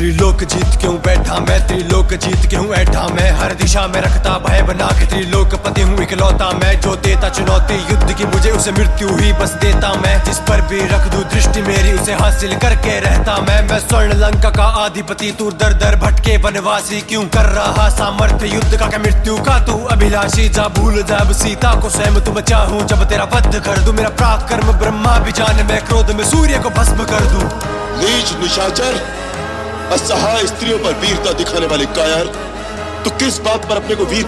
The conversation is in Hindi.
त्रिलोक जीत क्यों बैठा मैं, त्रिलोक जीत क्यों ऐठा मैं, हर दिशा में रखता भय बना के त्रिलोकपति हूँ इकलौता मैं, जो देता चुनौती युद्ध की मुझे उसे मृत्यु ही बस देता मैं, जिस पर भी रख दूं दृष्टि मेरी उसे हासिल करके रहता मैं स्वर्ण लंका का अधिपति, तू दर दर भटके वनवासी क्यों कर रहा सामर्थ्य युद्ध का, क्या मृत्यु का तू अभिलाषी, जा भूल जा अब सीता को स्वयं तुम चाहूं जब तेरा वध कर दूं, मेरा पराक्रम ब्रह्मा भी जाने, मैं क्रोध में सूर्य को भस्म कर दूं। नीच निशाचर, असहाय स्त्रियों पर वीरता दिखाने वाले कायर, तू किस बात पर अपने को वीर